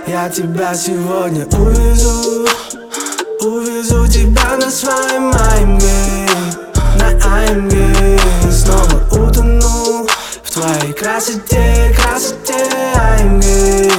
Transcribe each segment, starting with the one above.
Я тебя сегодня увезу, увезу тебя на своем AMG, на AMG. Снова утону в твоей красоте, красоте AMG,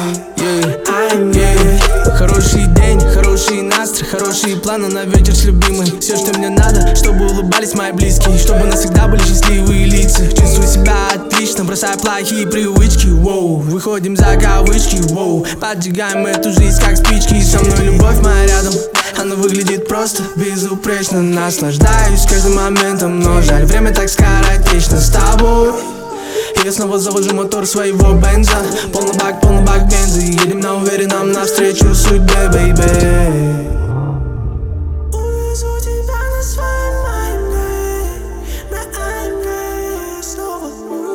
AMG. Хороший день, хороший настрой, хорошие планы на вечер с любимой. Все, что мне надо, чтобы улыбались мои близкие, чтобы навсегда были счастливые лица. Чувствую себя отлично, бросаю плохие привычки, воу. Выходим за кавычки, воу. Поджигаем эту жизнь как спички. Со мной любовь моя рядом, она выглядит просто безупречно. Наслаждаюсь каждым моментом, но жаль, время так скоротечно с тобой. Я снова завожу мотор своего бенза. Полный бак бенза. Едем на уверенном навстречу судьбе, бейбе. Увезу тебя на своем AMG, на AMG. Снова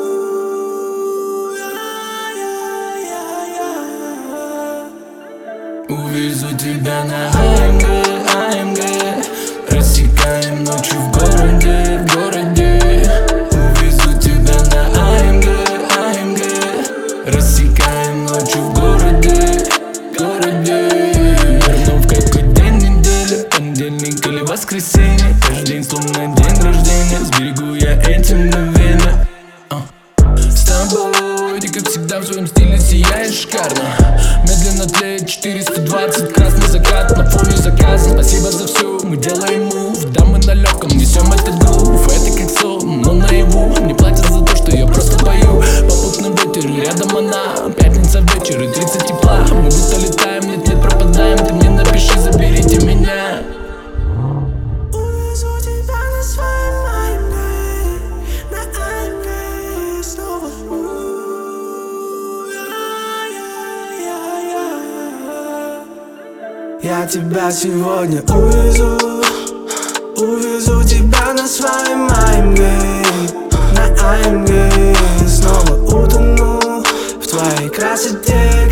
увезу тебя на AMG, AMG. Рассекаем ночью в городе, в городе. Увезу тебя на AMG, AMG. Рассекаем ночью в городе, городе. Верну в какой день недели, понедельник или воскресенье. Каждый день словно день рождения, сберегу я эти мгновения. С тобой ты, как всегда, в своем стиле сияешь шикарно. Медленно тлеет 420, красный закат на фоне заказа. Спасибо за все, мы делаем мув. Да, мы на легком несем этот грув. Это как сон, но наяву. Мне платят за то, что я просто пою. Попутный ветер, рядом она. Пятница вечер и 30 тепла. Мы будто летаем, нет, пропадаем. Ты мне напиши, заберите меня. Увезу тебя на своем AMG, на AMG. Снова я тебя сегодня увезу, увезу тебя на своем AMG, на AMG. Снова утону в твоей красоте,